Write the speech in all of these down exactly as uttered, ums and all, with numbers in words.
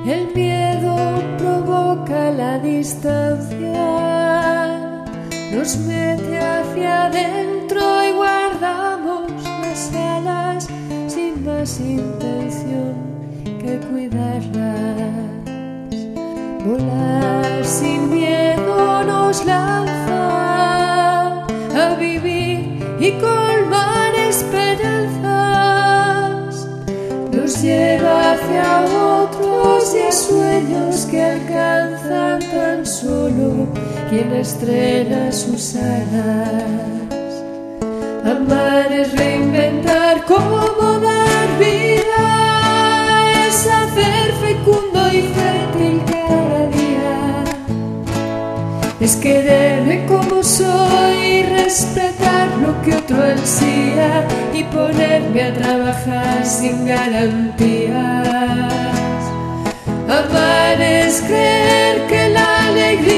El miedo provoca la distancia, nos mete hacia adentro y guardamos las alas sin más intención que cuidarlas. Volar sin miedo nos lanza a vivir y colmar esperanzas, nos lleva hacia otros y a sueños que alcanzan tan solo quien estrena sus alas. Amar es reinventar cómo dar vida, es hacer fecundo y fértil cada día, es quererme como soy y respetar lo que otro ansía y ponerme a trabajar sin garantías. Amar es creer que la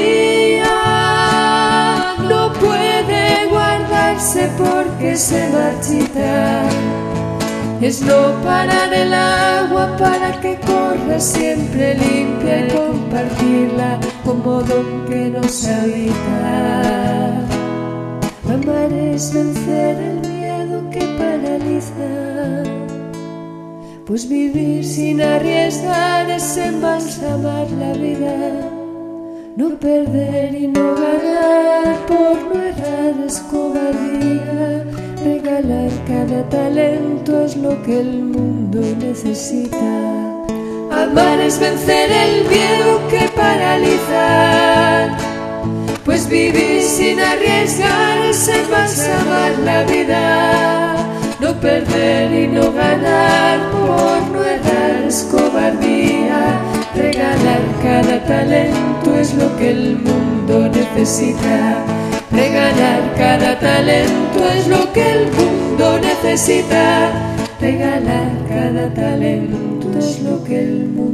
alegría no puede guardarse porque se marchita. Es no parar el agua para que corra siempre limpia y compartirla como don que nos habita. Amar es vencer el miedo que paraliza, pues vivir sin arriesgar es embalsamar la vida. No perder y no ganar por no errar es cobardía. Regalar cada talento es lo que el mundo necesita. Amar es vencer el miedo que paraliza, pues vivir sin arriesgar es embalsamar la vida. No perder y no ganar por no errar es cobardía. Regalar cada talento es lo que el mundo necesita. Regalar cada talento es lo que el mundo necesita. Regalar cada talento es lo que el mundo